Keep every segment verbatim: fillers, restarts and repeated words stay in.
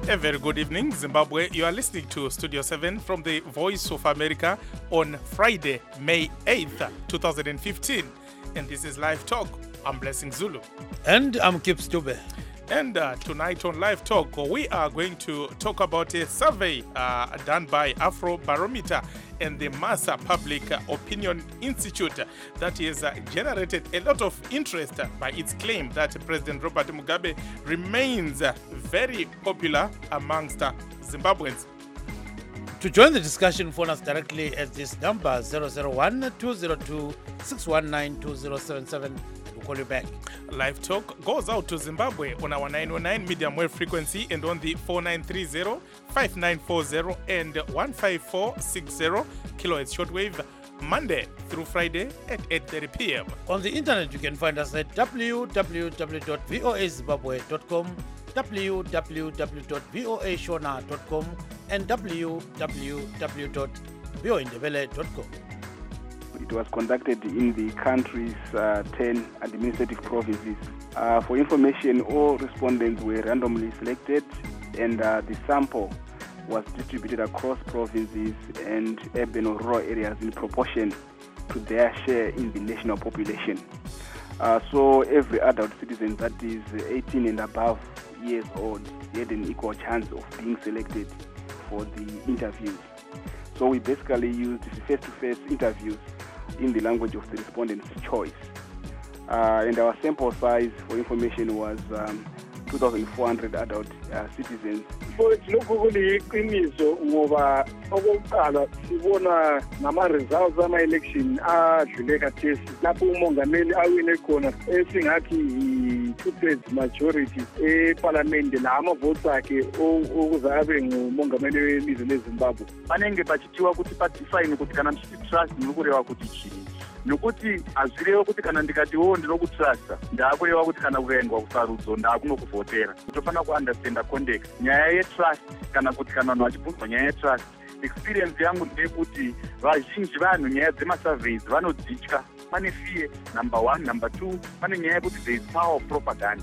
A very good evening, Zimbabwe. You are listening to Studio seven from the Voice of America on Friday, May eighth, twenty fifteen. And this is Live Talk. I'm Blessing Zulu. And I'm Kip Stube. And uh, tonight on Live Talk, we are going to talk about a survey uh, done by Afrobarometer and the Massa Public Opinion Institute that has uh, generated a lot of interest by its claim that President Robert Mugabe remains uh, very popular amongst uh, Zimbabweans. To join the discussion, phone us directly at this number zero zero one, two zero two, six one nine, two zero seven seven. We'll call you back. Live Talk goes out to Zimbabwe on our nine oh nine medium wave frequency and on the four nine three zero, five nine four zero and one five four six zero kilohertz shortwave, Monday through Friday at eight thirty p.m. On the internet, you can find us at w w w dot voa zimbabwe dot com, w w w dot voa shona dot com, and w w w dot voa ndebele dot com. It was conducted in the country's uh, ten administrative provinces. Uh, for information, all respondents were randomly selected, and uh, the sample was distributed across provinces and urban or rural areas in proportion to their share in the national population. Uh, so every adult citizen that is eighteen and above years old had an equal chance of being selected for the interviews. So we basically used face-to-face interviews in the language of the respondent's choice. Uh, and our sample size, for information, was um, two thousand four hundred adult uh, citizens. So it's not really iqiniso ngoba okokuqala sibona nama results ama election adlule kathesi lapho umongameli awine khona esingathi two-thirds majority eparlament la ama votes akhe okuzabe ngumongameli welizwe leZimbabwe. Banenge bachitiwa kuti patifine kuti kana mchiti trust nokurewa kuti chini nokuti azvirewa kuti kana ndikatiwo ndinokutrasta ndakurewa kuti kana kuendwa kusarudzo ndakunokuvhotera. Tofana kuunderstanda context nyaya yetrust kana kuti kana vanhu vachibvunzwa nyaya yetrust. Experience yangu ndeyekuti vazhinji vanhu nyaya dzemasurveys vanodzitya. Pane fear, number one. Number two, pane nyaya yekuti there is power of propaganda.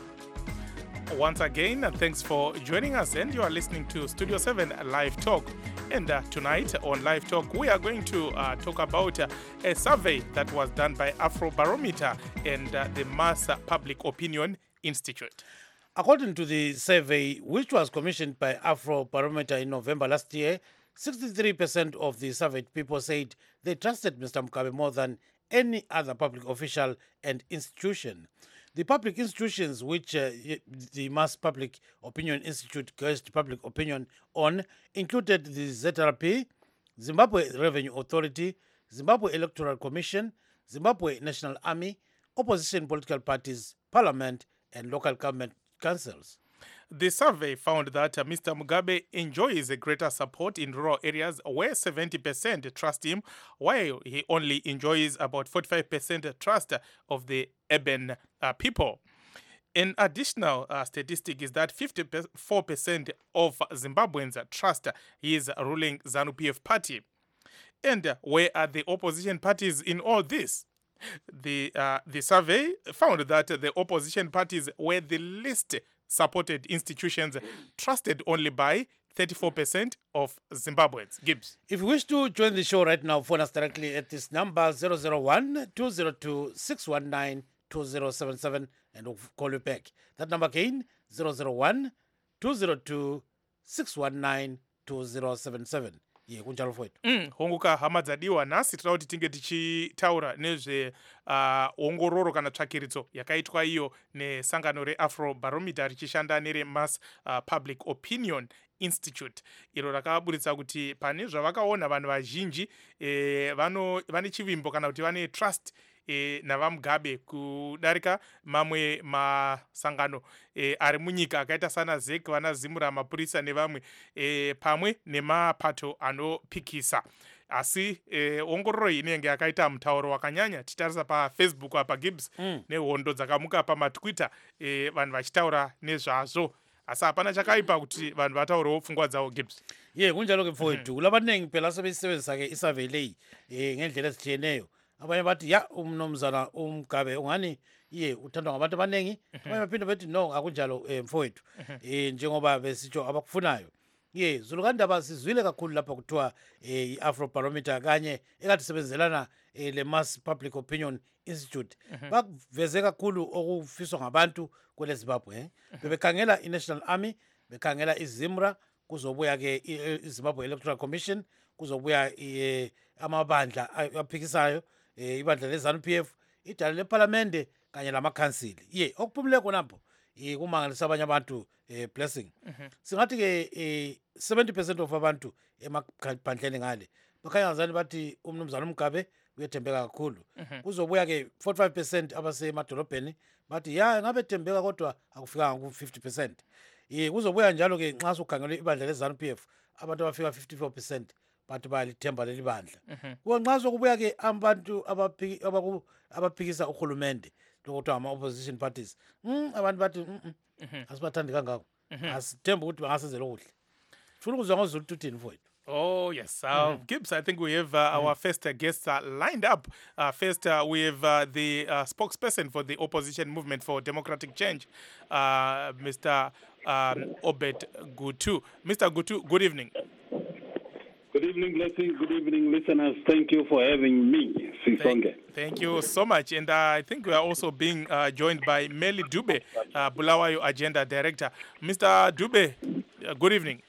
Once again, thanks for joining us, and you are listening to Studio seven Live Talk. And uh, tonight on Live Talk, we are going to uh, talk about uh, a survey that was done by Afrobarometer and uh, the Massa Public Opinion Institute. According to the survey, which was commissioned by Afrobarometer in November last year, sixty-three percent of the surveyed people said they trusted Mister Mugabe more than any other public official and institution. The public institutions which uh, the Mass Public Opinion Institute gauged public opinion on included the Z R P, Zimbabwe Revenue Authority, Zimbabwe Electoral Commission, Zimbabwe National Army, opposition political parties, parliament, and local government councils. The survey found that uh, Mister Mugabe enjoys a greater support in rural areas where seventy percent trust him, while he only enjoys about forty-five percent trust of the urban uh, people. An additional uh, statistic is that fifty-four percent of Zimbabweans trust his ruling ZANU-P F party. And uh, where are the opposition parties in all this? The, uh, the survey found that the opposition parties were the least supported institutions, trusted only by thirty-four percent of Zimbabweans. Gibbs. If you wish to join the show right now, phone us directly at this number zero zero one, two zero two, six one nine, two zero seven seven and we'll call you back. That number again, zero zero one, two zero two, six one nine, two zero seven seven. Yeah, kunjalo fwetu. Mm, honguka hama dzadiwa nasi tira kuti tinge tichitaura nezve uh, ongororo kana tsvakiritso yakaitwa iyo nesangano reAfrobarometer richishanda nere Mass uh, Public Opinion Institute. Iro rakaburitsa kuti pane zvavakaona vanhu vazhinji eh, vano vane chivimbo kana kuti vane trust E, navamugabe kudarika mamwe masangano e, ari munyika akaita sana Z E C, vana Zimura, mapurisa nevamwe e, pamwe nemapato anopikisa. Asi e, ongororo iyi inenge yakaita mutauro wakanyanya titarisa paFacebook apa Gibbs mm. nehondo dzakamuka pamatwitter e, vanhu vachitaura nezvazvo. Asi hapana chakaipa kuti vanhu vataurewo pfungwa dzavo Gibbs. Ye kunjalo ke mfowethu kulaba ningi phela sebesebenzisa ke isurvey leyi eh ngendlela ezitshiyeneyo abanye bathi ya umnumzana uMgabe ungani ye uthandwa ngabantu abaningi, abanye baphinde bethi no akunjalo eh, mfowethu eh, njengoba besitsho abakufunayo. Ye Zulukandaba sizwile kakhulu lapha kuthiwa eh, i-Afrobarometer kanye ekade sebenzelana eh, le Mass Public Opinion Institute bakuveze kakhulu okufiswa ngabantu kwele Zimbabwe eh? Bebekhangela i-National Army, bekhangela iZimra, kuzobuya ke iZimbabwe Electoral Commission, kuzobuya eh, amabandla aphikisayo eh, ibandla le-ZANU P F, idala leParlamente kanye lamakhansili. Ye okuphumile khonapho kumangalisa abanye abantu eh, blessing singathi ke eh, seventy percent of abantu emaphandleni ngale bakhanya ngazani bathi umnumzana uMgabe uyethembeka kakhulu. Kuzobuya ke forty-five percent abasemadolobheni bathi ya ngabe thembeka kodwa akufikanga ku fifty percent. Eh kuzobuya njalo ke nxa sokhangela ibandla le-ZANU P F abantu abafika fifty-four percent bathi bayalithemba leli bandla. Nxa sokubuya ke abantu abaphikisa uhulumende lokuthiwa ama-opposition parties mm, abantu bathi mm, mm, asibathandi kangako asithemba ukuthi bangasenzela okuhle. Funa ukuzwa ngozulu uthini mfowethu. Oh, yes. Uh, mm-hmm. Gibbs, I think we have uh, mm-hmm. our first uh, guests uh, lined up. Uh, first, uh, we have uh, the uh, spokesperson for the opposition movement for democratic change, uh, Mister Um, Obed Gutu. Mister Gutu, good evening. Good evening, Blessing. Good evening, listeners. Thank you for having me, Sisonge. Thank, thank you so much. And uh, I think we are also being uh, joined by Meli Dube, uh, Bulawayo Agenda Director. Mister Dube, uh, good evening.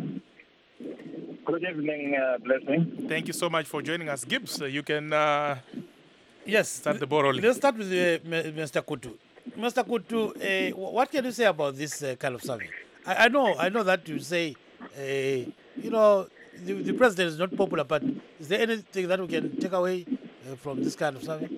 Good evening, uh, Blessing. Thank you so much for joining us. Gibbs, uh, you can uh, yes, start the ball rolling. Let's start with uh, Mister Kutu. Mister Kutu, uh, what can you say about this uh, kind of survey? I, I know I know that you say, uh, you know, the, the president is not popular, but is there anything that we can take away uh, from this kind of survey?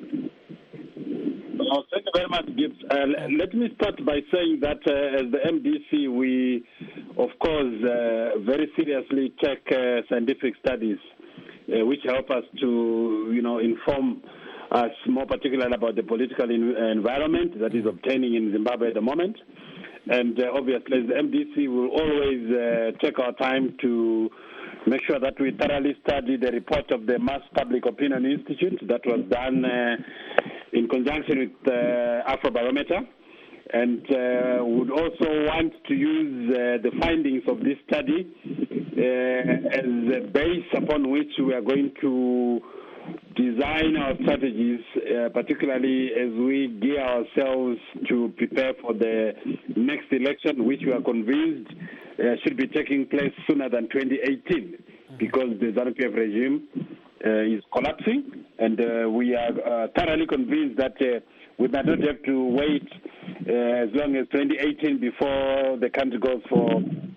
Oh, thank you very much, Gibbs. Uh, let me start by saying that uh, as the M D C, we, of course, uh, very seriously take uh, scientific studies uh, which help us to, you know, inform us more particularly about the political in- environment that is obtaining in Zimbabwe at the moment. And uh, obviously, as the M D C, will always uh, take our time to make sure that we thoroughly study the report of the Mass Public Opinion Institute that was done uh, in conjunction with the uh, Afrobarometer, and uh, would also want to use uh, the findings of this study uh, as a base upon which we are going to design our strategies, uh, particularly as we gear ourselves to prepare for the next election, which we are convinced uh, should be taking place sooner than twenty eighteen, because the ZANU P F regime uh, is collapsing, and uh, we are uh, thoroughly convinced that uh, we might not have to wait uh, as long as twenty eighteen before the country goes for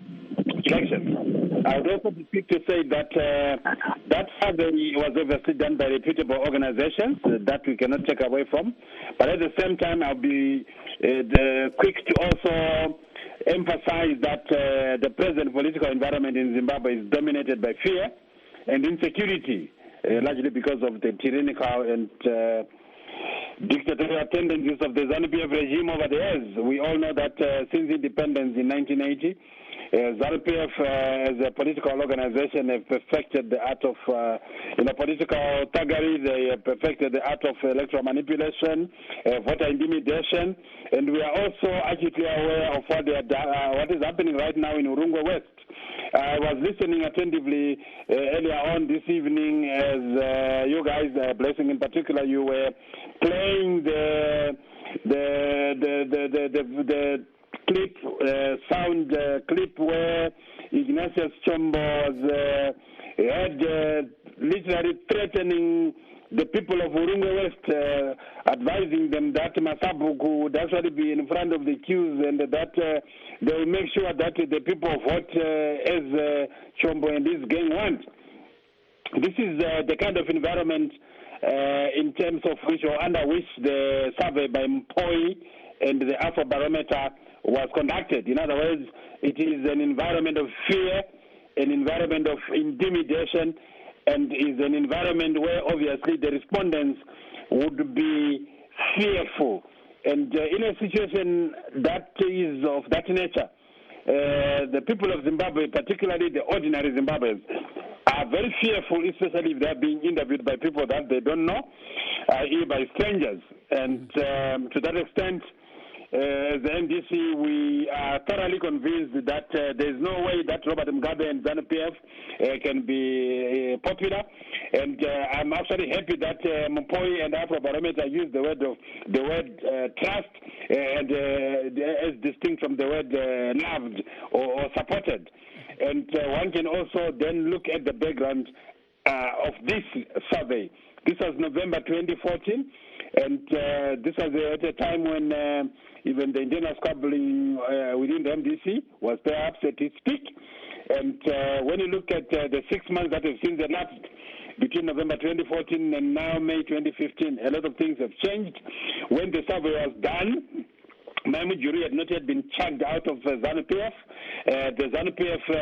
elections. I would also be quick to say that uh, that survey was obviously done by reputable organizations uh, that we cannot take away from. But at the same time, I'll be uh, the, quick to also emphasize that uh, the present political environment in Zimbabwe is dominated by fear and insecurity, uh, largely because of the tyrannical and uh, dictatorial tendencies of the ZANU P F regime over the years. We all know that uh, since independence in nineteen eighty, Uh, ZANU P F uh, as a political organization have perfected the art of, uh, you know, political thuggery. They have perfected the art of electoral manipulation, uh, voter intimidation, and we are also acutely aware of what, they are, uh, what is happening right now in Urungwe West. I was listening attentively uh, earlier on this evening as uh, you guys, uh, Blessing in particular, you were playing the the the the the, the, the clip, uh, sound uh, clip where Ignatius Chombo was uh, had uh, literally threatening the people of Urungwe West, uh, advising them that Masabuku would actually be in front of the queues and that uh, they will make sure that the people vote uh, as uh, Chombo and his gang want. This is uh, the kind of environment uh, in terms of which or under which the survey by Mpoi and the Afrobarometer was conducted. In other words, it is an environment of fear, an environment of intimidation, and is an environment where obviously the respondents would be fearful. And uh, in a situation that is of that nature, uh, the people of Zimbabwe, particularly the ordinary Zimbabweans, are very fearful, especially if they're being interviewed by people that they don't know, that is by strangers. And um, to that extent, Uh, as the M D C, we are thoroughly convinced that uh, there is no way that Robert Mugabe and ZANU-P F uh, can be uh, popular. And uh, I'm actually happy that uh, Mpoi and Afrobarometer use the word of the word uh, trust, and uh, as distinct from the word uh, loved or, or supported. And uh, one can also then look at the background uh, of this survey. This was November twenty fourteen, and uh, this was at a time when uh, even the internal squabbling uh, within the M D C was perhaps at its peak. And uh, when you look at uh, the six months that have since elapsed between November twenty fourteen and now May twenty fifteen, a lot of things have changed. When the survey was done, Mahmoud Juri had not yet been chucked out of uh, ZANU-P F. Uh, the ZANU-P F uh,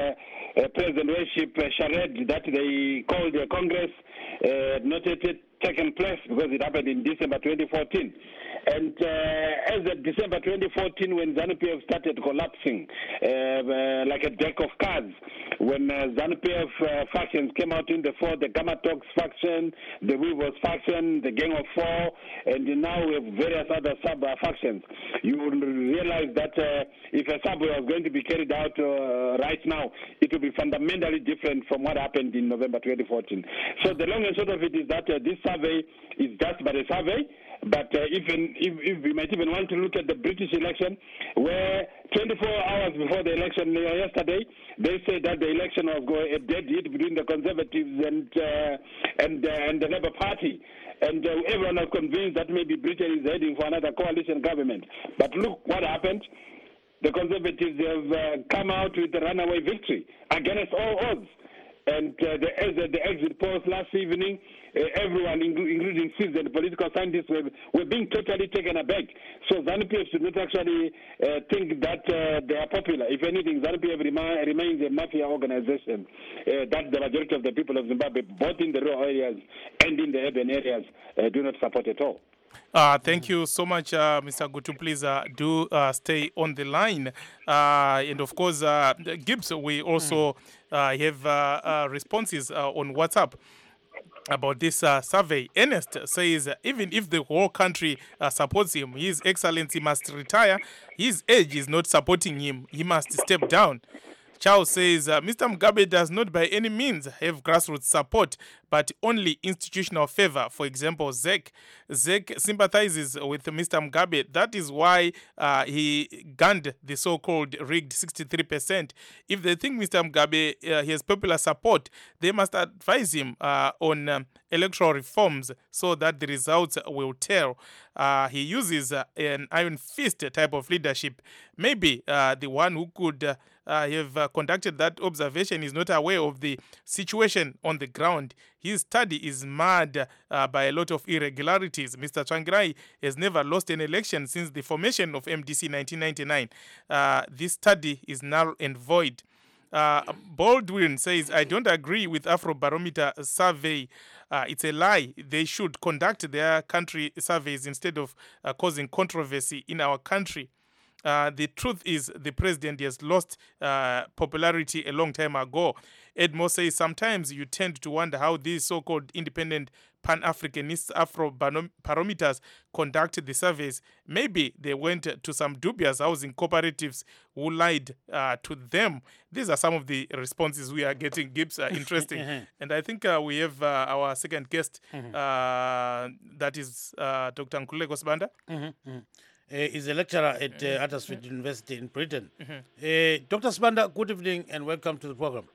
uh, presidentship uh, charade that they called the Congress uh, had not yet taken place because it happened in December twenty fourteen. And uh, as of December twenty fourteen, when ZANU-P F started collapsing uh, uh, like a deck of cards, when uh, ZANU-P F uh, factions came out in the fore, the Gamma Talks faction, the Weavers faction, the Gang of Four, and now we have various other sub-factions, you will realize that uh, if a subway was going to be carried out uh, right now, it will be fundamentally different from what happened in November twenty fourteen. So the long and short of it is that uh, this survey is just but a survey. But uh, even if, if we might even want to look at the British election, where twenty-four hours before the election uh, yesterday, they said that the election was going a dead hit between the Conservatives and uh, and uh, and the Labour Party, and uh, everyone was convinced that maybe Britain is heading for another coalition government. But look what happened. The Conservatives have uh, come out with a runaway victory against all odds. And uh, the, the, the exit polls last evening, uh, everyone, including seasoned political scientists, were, were being totally taken aback. So ZANU-P F should not actually uh, think that uh, they are popular. If anything, ZANU-P F remi- remains a mafia organization uh, that the majority of the people of Zimbabwe, both in the rural areas and in the urban areas, uh, do not support at all. Uh, thank you so much, uh, Mister Gutu. Please uh, do uh, stay on the line. Uh, and of course, uh, Gibbs, we also uh, have uh, uh, responses uh, on WhatsApp about this uh, survey. Ernest says, uh, even if the whole country uh, supports him, His Excellency must retire. His age is not supporting him. He must step down. Charles says, uh, Mister Mugabe does not by any means have grassroots support, but only institutional favor. For example, Z E C. Z E C sympathizes with Mister Mugabe. That is why uh, he gunned the so-called rigged sixty-three percent. If they think Mister Mugabe uh, has popular support, they must advise him uh, on um, electoral reforms so that the results will tell. Uh, he uses uh, an iron fist type of leadership. Maybe uh, the one who could uh, uh, have uh, conducted that observation is not aware of the situation on the ground. His study is marred uh, by a lot of irregularities. Mister Tsvangirai has never lost an election since the formation of M D C in nineteen ninety-nine. Uh, this study is null and void. Uh, Baldwin says, I don't agree with Afrobarometer survey. Uh, it's a lie. They should conduct their country surveys instead of uh, causing controversy in our country. Uh, the truth is the president has lost uh, popularity a long time ago. Edmo says, sometimes you tend to wonder how these so-called independent Pan-Africanist Afro-barometers conduct the surveys. Maybe they went to some dubious housing cooperatives who lied uh, to them. These are some of the responses we are getting. Gibbs are interesting. And I think uh, we have uh, our second guest, mm-hmm. uh, that is uh, Doctor Nkululeko Sibanda. Mm-hmm. Mm-hmm. Uh, is a lecturer at uh, Huddersfield University in Britain. Mm-hmm. Uh, Doctor Sibanda, good evening and welcome to the program.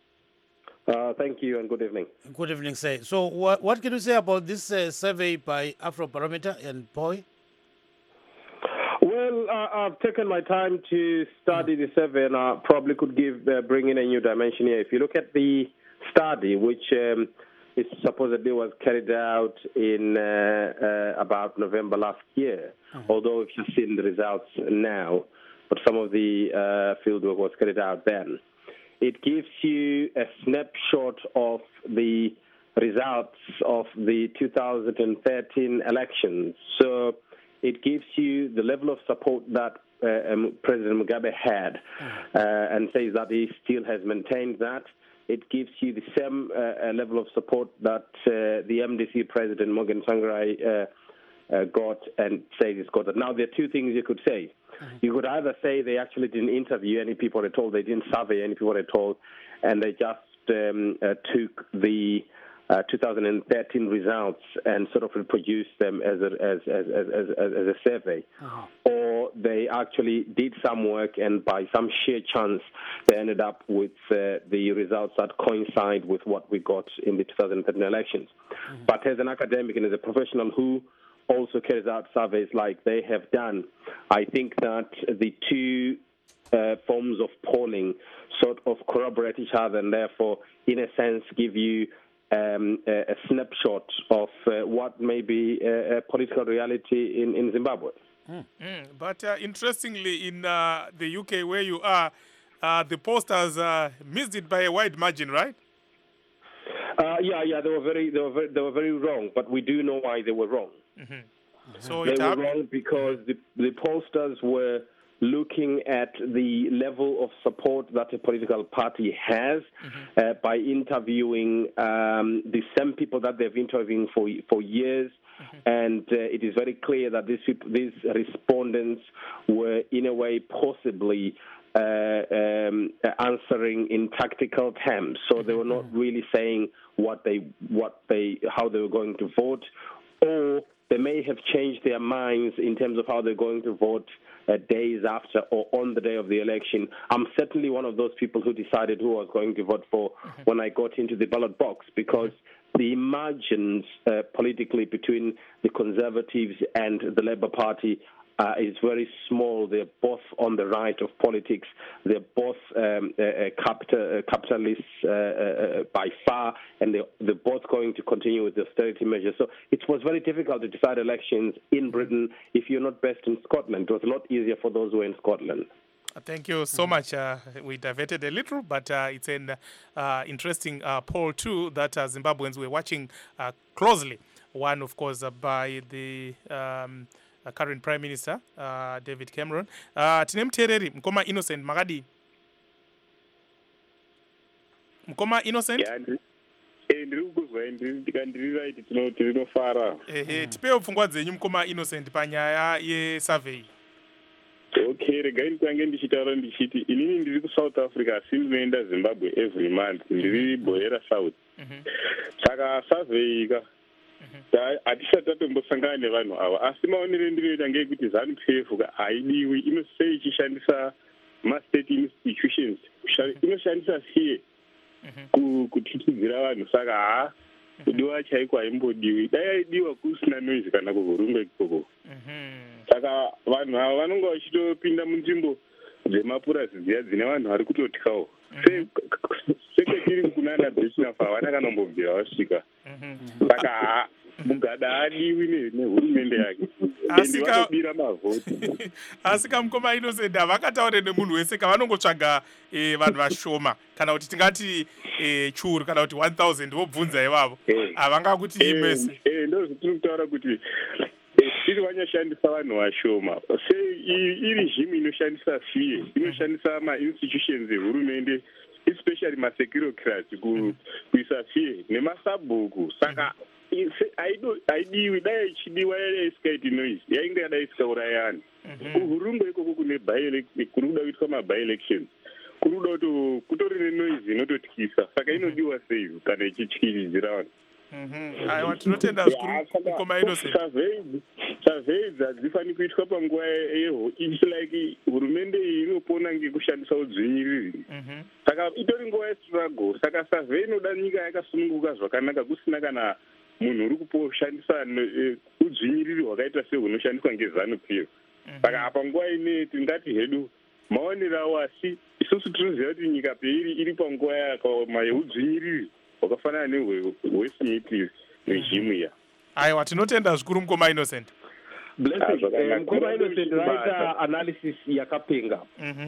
Uh, thank you and good evening. Good evening, sir. So what, what can you say about this uh, survey by Afrobarometer and P O I? Well, uh, I've taken my time to study the survey and I probably could give uh, bring in a new dimension here. If you look at the study, which um, is supposedly was carried out in uh, uh, about November last year, mm-hmm. although we've just seen the results now, but some of the uh, fieldwork was carried out then. It gives you a snapshot of the results of the two thousand thirteen elections. So it gives you the level of support that uh, um, President Mugabe had uh, and says that he still has maintained that. it gives you the same uh, level of support that uh, the M D C president, Morgan Tsvangirai, uh, uh, got and says he's got it. Now, there are two things you could say. Mm-hmm. You could either say they actually didn't interview any people at all, they didn't survey any people at all, and they just um, uh, took the uh, two thousand thirteen results and sort of reproduced them as a, as, as, as, as, as a survey. Uh-huh. Or they actually did some work and by some sheer chance they ended up with uh, the results that coincide with what we got in the two thousand thirteen elections. Mm-hmm. But as an academic and as a professional who also carries out surveys like they have done, I think that the two uh, forms of polling sort of corroborate each other and therefore, in a sense, give you um, a, a snapshot of uh, what may be a, a political reality in, in Zimbabwe. Mm. Mm. But uh, interestingly, in uh, the U K where you are, uh, the pollsters uh, missed it by a wide margin, right? Uh, yeah, yeah, they were very, they were very, they were very wrong. But we do know why they were wrong. Mm-hmm. Mm-hmm. So they were wrong because the the pollsters were looking at the level of support that a political party has mm-hmm. uh, by interviewing um, the same people that they've interviewed for for years. Mm-hmm. And uh, it is very clear that these these respondents were, in a way, possibly uh, um, answering in tactical terms. So they were not really saying what they what they how they were going to vote, or they may have changed their minds in terms of how they're going to vote uh, days after or on the day of the election. I'm certainly one of those people who decided who I was going to vote for mm-hmm. when I got into the ballot box, because the margins uh, politically between the Conservatives and the Labour Party uh, is very small. They're both on the right of politics. They're both um, uh, capital, uh, capitalists uh, uh, by far, and they're, they're both going to continue with the austerity measures. So it was very difficult to decide elections in Britain if you're not based in Scotland. It was a lot easier for those who were in Scotland. Thank you so much. Uh, we diverted a little, but uh, it's an uh, interesting uh, poll too that uh, Zimbabweans were watching uh, closely. One, of course, uh, by the um, uh, current Prime Minister, uh, David Cameron. Uh, Tine Mutereri, Mkoma Innocent, Magadi. Mkoma Innocent? Yeah, ehe tipeo pfungwa dzenyu Mkoma Innocent panyaya yesurvey. Okay, regai kwange ndichitaura ndichiti inini ndiri kuSouth Africa asi ndinoenda Zimbabwe every month, ndiri Bohera South. Saka survey ka hatisati tatombosangana nevanhu ava, asi maonero ndinoita ngekuti ZANU-P F ka haidiwi, inosei ichishandisa ma-state institutions, inoshandisa fear kutitidzira vanhu. Saka ha kudiwa chaiko haimbodiwi, dai aidiwa kusina noise kana kuvhurumbe ikoko. Saka vanhu ava vanonga vachitopinda munzvimbo dzemapurasi dziya dzine vanhu vari kutotyawo. Sekretiri kunana Bechinafa havana kanombobvira vasvika. Saka ha Mugada adiwi nehurumende yake. Ende vanobira mavhoti. Asi kaMukoma Innocent havakataure nemunhu wese kavanongotsvaga vanhu vashoma kana kuti tingati churu kana kuti one thousand vobvunza ivavo. Havangakuti imese. Ndozvotiri kutaura kuti tiri vanyashandisa vanhu vashoma. Iregime inoshandisa fear, inoshandisa ma-institutions ehurumende, especially ma-securocrats kuisa fear nemasabhuku. Saka haidiwi, dai ichidiwa yaisikaiti noise, yainge yadai isikaurayani. Kuhurumbe ikoko kune kuri kuda kuitwa ma-by-elections, kuri kuda kuti kutori nenoise inototyisa. Saka inodiwa sei kana ichityiridzira vanhu. Aiwa, tinotenda zvikuru Mukoma Innocent. Surveys hadzifani kuitwa panguva yeho. It's like hurumende iyi inopona ngekushandisa udzvinyiriri. Saka itori nguva yestruggle. Saka survey inoda nyika yakasununguka zvakanaka, kusina kana munhu uri kuposhandisa udzvinyiriri hwakaita sehunoshandiswa ngeZANU-P F. Saka apa nguva ine tingati hedu maonero awo, asi isusu tinoziva kuti nyika peiri iri panguva yakaoma yeudzvinyiriri hwakafanana nehweSmith regime iya. Aiwa, tinotenda zvikuru Mukoma Innocent. Mukoma Innocent vaita analysis yakapenga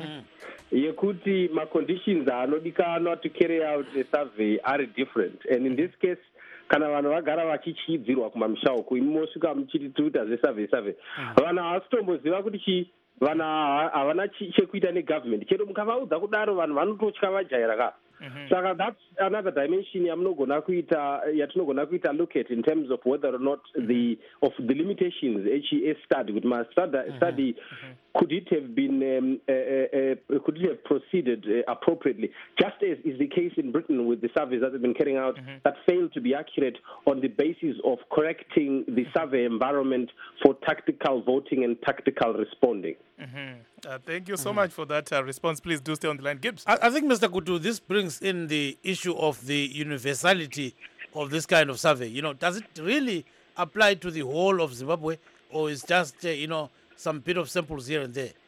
yekuti ma-conditions anodikanwa to carry out a survey are different, and in this case kana vanhu vagara vachichidzirwa kumamisha uku, imi mosvika muchiti tikuita zvesurvey survey, vanhu havasitomboziva kuti chi vanhu havana chekuita negovernment. Chero mukavaudza kudaro vanhu vanototya vajaira ka. So that's another dimension yatinogona kuita look at in terms of whether or not the of the limitations H E S study with my study, study could it have been um, uh, uh, could it have proceeded uh, appropriately, just as is the case in Britain with the surveys that have been carrying out that failed to be accurate on the basis of correcting the survey environment for tactical voting and tactical responding. Mm-hmm. Uh, thank you so mm. much for that uh, response. Please do stay on the line. Gibbs. I, I think, Mister Kutu, this brings in the issue of the universality of this kind of survey. You know, does it really apply to the whole of Zimbabwe, or is just, uh, you know, some bit of samples here and there?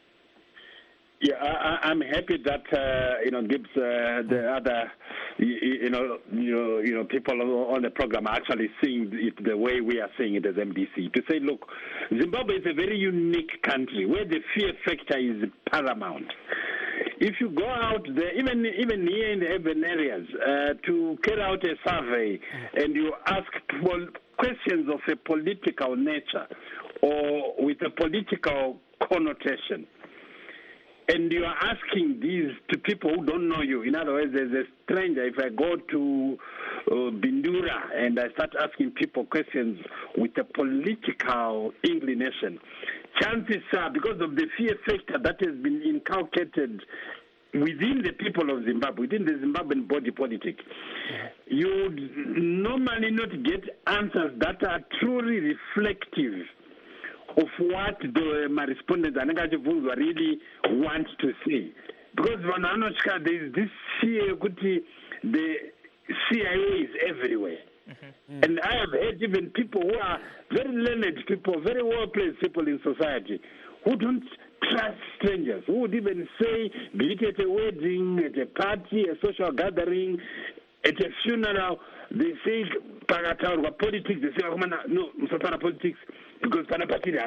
Yeah, I, I'm happy that uh, you know Gibbs, uh, the other, you, you know, you know, you know, people on the program are actually seeing it the way we are seeing it as M D C. To say, look, Zimbabwe is a very unique country where the fear factor is paramount. If you go out there, even even here in the urban areas, uh, to carry out a survey and you ask pol- questions of a political nature or with a political connotation, and you are asking these to people who don't know you. In other words, there's a stranger. If I go to uh, Bindura and I start asking people questions with a political inclination, chances are, because of the fear factor that has been inculcated within the people of Zimbabwe, within the Zimbabwean body politic, you would normally not get answers that are truly reflective of what the my respondents really want to say. Because there is this fear that the C I A is everywhere. Mm-hmm. And I have heard even people who are very learned people, very well-placed people in society, who don't trust strangers, who would even say, be it at a wedding, at a party, a social gathering, at a funeral, they say, politics, they say, no, Musafara politics, because so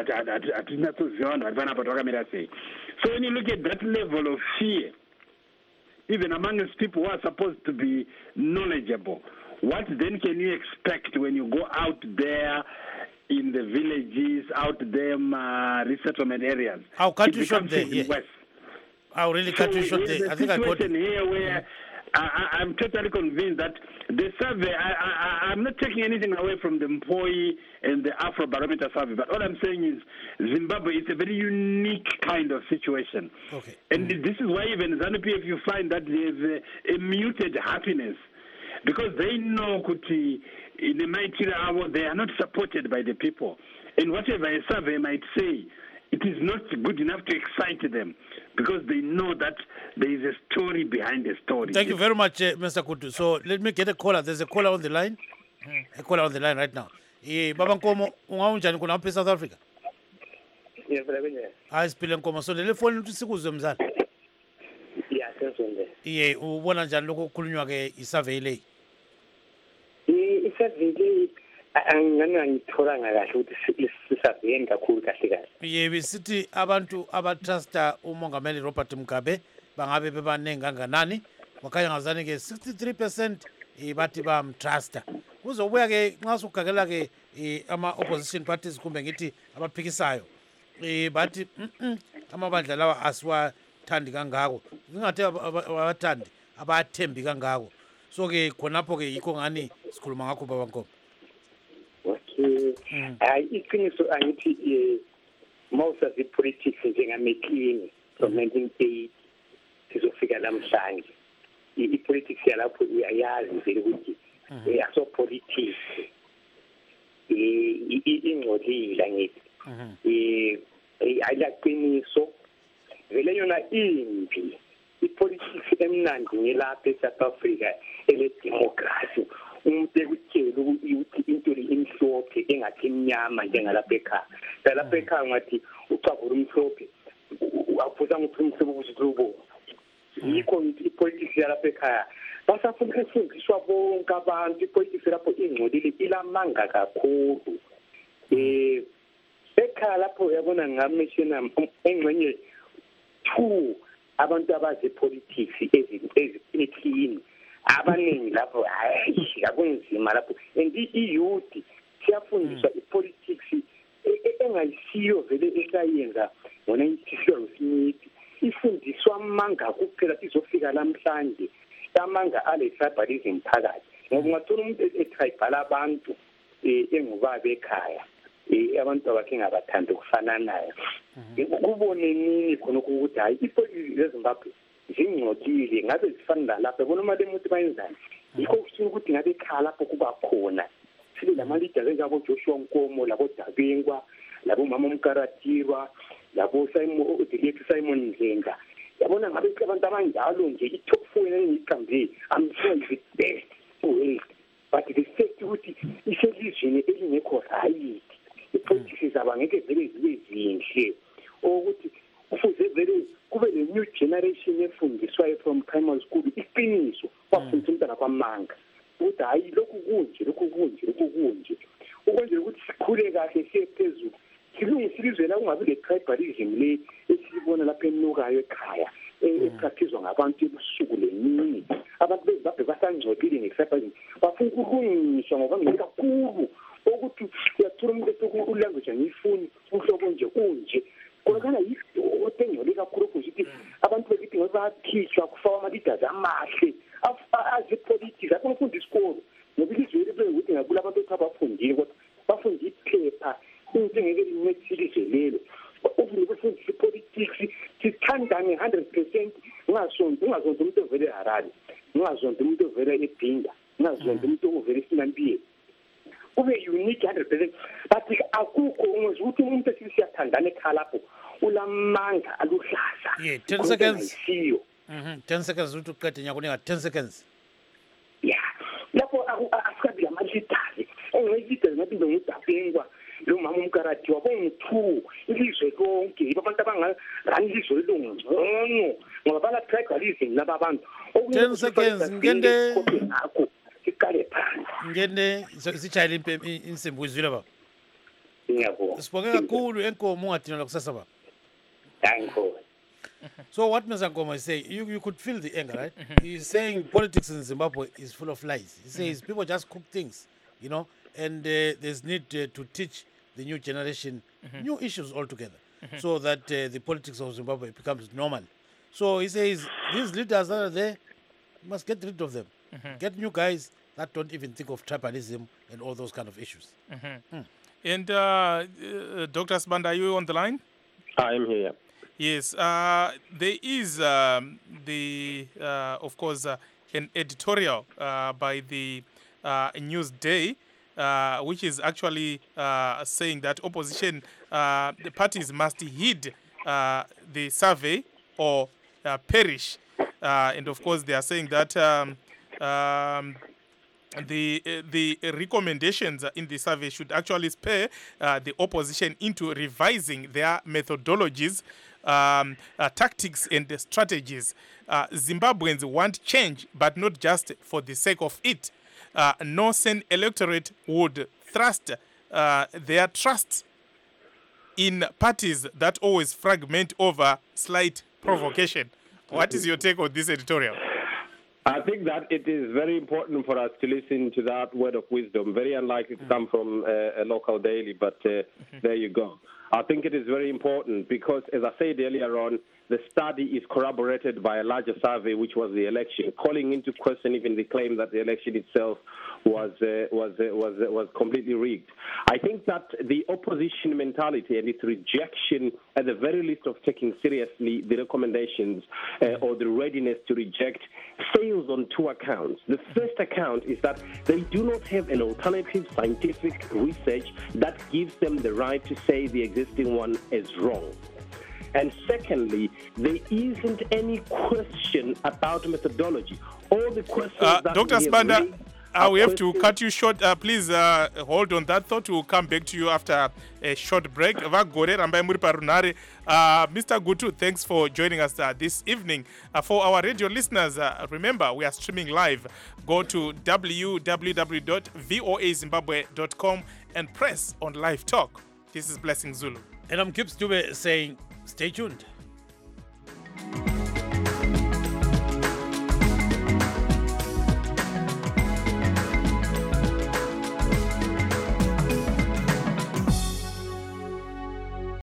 when you look at that level of fear, even amongst people who are supposed to be knowledgeable, what then can you expect when you go out there in the villages, out there in uh, resettlement areas? I'll cut you short there. Yeah. I'll really cut so you short there. I think I got it. Here where mm-hmm. I, I'm totally convinced that the survey, I, I, I'm not taking anything away from the employee and the Afrobarometer survey, but all I'm saying is Zimbabwe is a very unique kind of situation. Okay. And mm-hmm. this is why even ZANU-P F you find that there's a, a muted happiness, because they know Kuti, in the mighty hour, they are not supported by the people. And whatever a survey might say, it is not good enough to excite them, because they know that there is a story behind the story. Thank you very much, uh, Mister Kutu. So let me get a caller. There's a caller on the line. Hmm. A caller on the line right now. Eh, Baba Nkomo, ungaunjani kuna hapa South Africa? Yeah, but yeah. Ah, Sipile Nkomo. So le phone ukuthi sikuzwe mzala. Yeah, senzonde. Yeah, ubona njani lokho kukhulunywa ke isurvey le? Eh, isurvey le angani angithola ngakahle ukuthi sisabenza kakhulu kahle kahle. Yebo, sithi abantu abatrusta umongameli Robert Mugabe bangabe bebanengi kanganani? Wakhanya ngazani ke sixty-three percent bathi bamtrusta. Kuzobuya ke nxa sugagela ke ama opposition parties kumbe ngithi abaphikisayo. Eh bathi mhm amabandla lawa asiwathandi kangako. Ngingathe abathandi abathembi kangako. So ke khonapho ke yikho ngani sikhuluma ngakho Baba Nkomo. Okay. Hayi iqiniso angithi eh most of the politics njengamekini from nineteen eighty sizofika namhlanje. I-politics yalapho uyayazi vele ukuthi yaso politics eh ingcolile ngithi. Eh ayilaqiniso vele yona impi. I-politics emnandi ngelapha eSouth Africa ele democracy. Umuntu ekutshela ukuthi into imhlophe engathi imnyama njengalapha ekhaya. Lapha ekhaya ngathi ucabula umhlophe awuphuza ukuthi umsebenzi uzobo. Yikho i-politics yalapha ekhaya basafuna ukufundiswa bonke abantu. I-politics lapho ingcolile ilamanga kakhulu. Eh ekhaya lapho yabona ngamishina engxenye two abantu abazi politics eziphilini abaningi lapho hayi akunzima lapho and i-youth siyafundiswa i-politics engayisiyo vele esayenza ngo-ninety-six Smith ifundiswa manga kuphela sizofika namhlanje amanga ale tribalism phakathi ngoba ungathola umuntu etribal abantu engubaba ekhaya abantu abakhe ngabathanda ukufana naye ukubone nini khona ukuthi hayi ipolitiki zeZimbabwe zingcolile ngabe zifana lapha bona mali emuntu bayenzani yikho kusho ukuthi ngabe ekhala lapho kuba khona sibe lama-leaders enjabo Joshua Nkomo labo Dabengwa labo Mama Mkaratirwa labo Simon Director Simon Nzenga yabona ngabe abantu abanjalo nje i-top four engiyiqambe I'm sure is the best way but the fact ukuthi iselizweni elingekho right ipolitiki zaba ngeke vele zibe zinhle ukuthi kufuze vele kube le new generation efundiswayo from primary school iqiniso kwafundisa umntana kwamanga ukuthi hayi lokhu kunje lokhu kunje lokhu kunje ukwenzela ukuthi sikhule kahle siye phezulu silungise ilizwe la kungabi le tribalism le esibona lapha enukayo ekhaya epracticewa ngabantu ebusuku lemini abantu beZimbabwe basangcolile nge-tribalism bafuna ukulungiswa ngoba ngeke kakhulu ukuthi uyathola umuntu ethi ulanguage angiyifuni uhlobo nje kunje kodwa yidoda engcole kakhulu ukuthi abantu bekithi ngoba bayakhishwa kufawa ama-leaders amahle azepolitiki akho mfundi isikolo ngoba ilizwe libe ukuthi ngakula abantu ukuthi abafundile kodwa bafunde iphepha into engeke lincedisile lelo uvule befundisa ipolitiki sithandane one hundred percent ungazondi ungazondi umuntu ovele eHarare ungazondi umuntu ovele eBhinga ungazondi umuntu ovele eSinambiya ube unique one hundred percent but akukho ungazi ukuthi umuntu esisiyathandana ekhala lapho ulamanga aluhlaza yeah ten seconds mhm ten seconds ukuthi uqede nyakunika ten seconds yeah lapho asikabi ama-leaders engeke-leaders ngathi ngidabengwa lo Mama Mkarati wabongu-two ilizwe lonke abantu abangarani ilizwe elongcono ngoba bala-tribalism laba abantu ten seconds ngende ngakho siqale phansi ngende sitshayele insimbi uyizwile baba ngiyabonga sibonge kakhulu enkomo ungadinelwa kusasa baba thanko so what Mister Nkomo is saying, you, you could feel the anger, right? Mm-hmm. He's saying politics in Zimbabwe is full of lies. He says mm-hmm. people just cook things, you know, and uh, there's need uh, to teach the new generation mm-hmm. new issues altogether mm-hmm. so that uh, the politics of Zimbabwe becomes normal. So he says these leaders that are there, you must get rid of them. Mm-hmm. Get new guys that don't even think of tribalism and all those kind of issues. Mm-hmm. Mm. And uh, uh, Doctor Sibanda, are you on the line? I am here. Yes, uh, there is um, the, uh, of course, uh, an editorial uh, by the uh, Newsday, uh, which is actually uh, saying that opposition uh, the parties must heed uh, the survey or uh, perish. Uh, and of course, they are saying that um, um, the uh, the recommendations in the survey should actually spur uh, the opposition into revising their methodologies, um, uh, tactics and strategies. Uh, Zimbabweans want change, but not just for the sake of it. Uh, no sane electorate would thrust uh, their trust in parties that always fragment over slight provocation. What is your take on this editorial? I think that it is very important for us to listen to that word of wisdom. Very unlikely to come from uh, a local daily, but uh, mm-hmm. there you go. I think it is very important because, as I said earlier on, the study is corroborated by a larger survey, which was the election, calling into question even the claim that the election itself was uh, was uh, was uh, was completely rigged. I think that the opposition mentality and its rejection, at the very least, of taking seriously the recommendations uh, or the readiness to reject, fails on two accounts. The first account is that they do not have an alternative scientific research that gives them the right to say the existing one is wrong. And secondly, there isn't any question about methodology. All the questions uh, that Doctor we Sibanda, have, uh, we have to cut you short. Uh, please uh, hold on that thought. We'll come back to you after a short break. Uh, Mister Gutu, thanks for joining us uh, this evening. Uh, for our radio listeners, uh, remember, we are streaming live. Go to w w w dot voa zimbabwe dot com and press on Live Talk. This is Blessing Zulu. And I'm Kip Stube saying, stay tuned.